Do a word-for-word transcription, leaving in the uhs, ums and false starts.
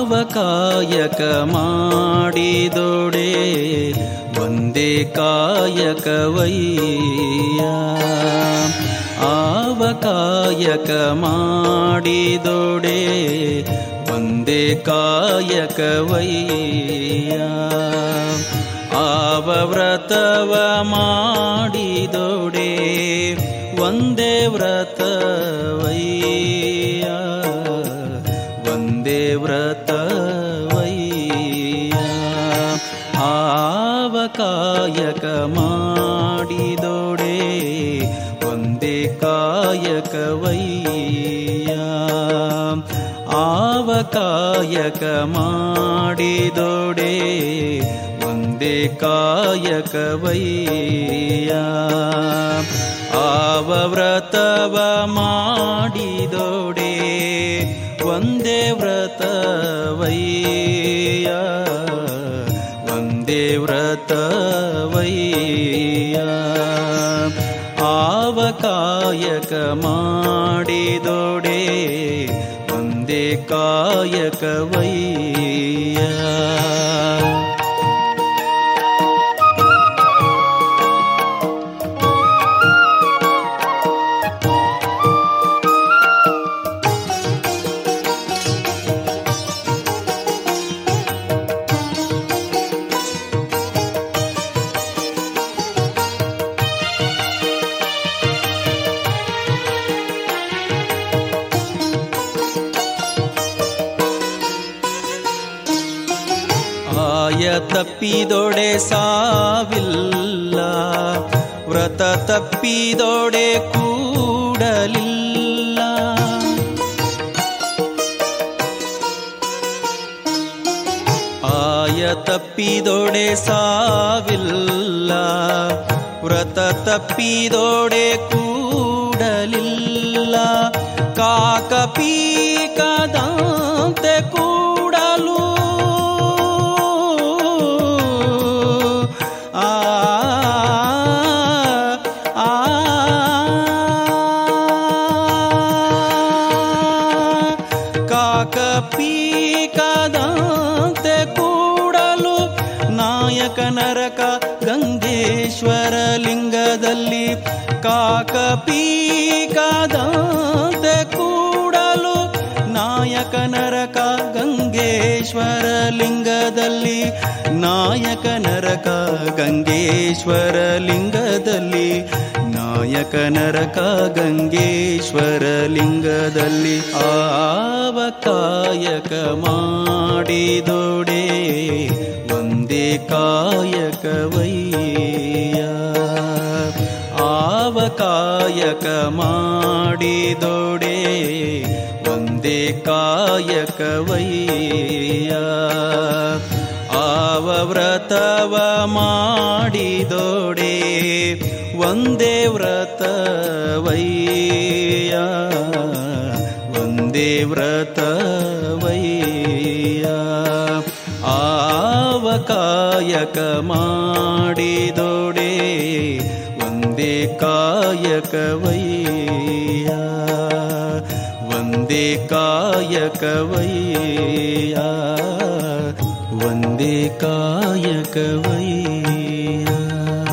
ಆವ ಕಾಯಕ ಮಾಡಿದೊಡೆ ಒಂದೇ ಕಾಯಕವಯ್ಯ. ಆವ ಕಾಯಕ ಮಾಡಿದೊಡೆ ಒಂದೇ ಕಾಯಕವಯ್ಯ. ಆವ ವ್ರತವ ಮಾಡಿದೊಡೆ ಒಂದೇ ವ್ರತವಯ್ಯ. ಒಂದೇ ವ್ರತವಯ್ಯ. ಆವ ಕಾಯಕ ಮಾಡಿದೊಡೆ ಒಂದೇ ಕಾಯಕವಯ್ಯ. ಆವ ಕಾಯಕ ಮಾಡಿದೊಡೆ ಒಂದೇ ಕಾಯಕವಯ್ಯ. ಆವ ವ್ರತವ ಮಾಡಿದೊಡೆ ಒಂದೇ ವ್ರತವಯ್ಯ. ಒಂದೇ ವ್ರತವಯ್ಯ. ಆವ ಕಾಯಕ ಮಾಡಿದೊಡೆ ಒಂದೇ ಕಾಯಕವಯ್ಯ. ಆಯ ತಪ್ಪಿದೊಡೆ ಸಾವಿಲ್ಲ, ವ್ರತ ತಪ್ಪಿದೊಡೆ ಕೂಡಲಿಲ್ಲ. ಆಯ ತಪ್ಪಿದೊಡೆ ಸಾವಿಲ್ಲ, ವ್ರತ ತಪ್ಪಿದೊಡೆ ಕೂಡಲಿಲ್ಲ. ಕಾಕ ಪೀಕದಂತೆ ಕೂಡಲು ಪೀಕದಂತೆ ಕೂಡಲು ನಾಯಕ ನರಕ ಗಂಗೇಶ್ವರ ಲಿಂಗದಲ್ಲಿ. ಕಾಕ ಪೀಕದಂತೆ ಕೂಡಲು ನಾಯಕ ನರಕ ಗಂಗೇಶ್ವರ ಲಿಂಗದಲ್ಲಿ. ನಾಯಕ ನರಕ ಗಂಗೇಶ್ವರ ಲಿಂಗದಲ್ಲಿ. ನಾಯಕ ನರಕ ಗಂಗೇಶ್ವರ ಲಿಂಗದಲ್ಲಿ. ಆವ ಕಾಯಕ ಮಾಡಿದೊಡೆ ಒಂದೇ ಕಾಯಕವಯ್ಯ. ಆವ ಕಾಯಕ ಮಾಡಿದೊಡೆ ಒಂದೇ ಕಾಯಕವಯ್ಯ. ಆವ ವ್ರತವ ಮಾಡಿದೊಡೆ ಒಂದೇ ವ್ರತವಯ್ಯ. ಒಂದೇ ವ್ರತವಯ್ಯ. ಆವ ಕಾಯಕ ಮಾಡಿದೊಡೆ ಒಂದೇ ಕಾಯಕವಯ್ಯ. ಒಂದೇ ಕಾಯಕವಯ್ಯ. ಒಂದೇ ಕಾಯಕವಯ್ಯ.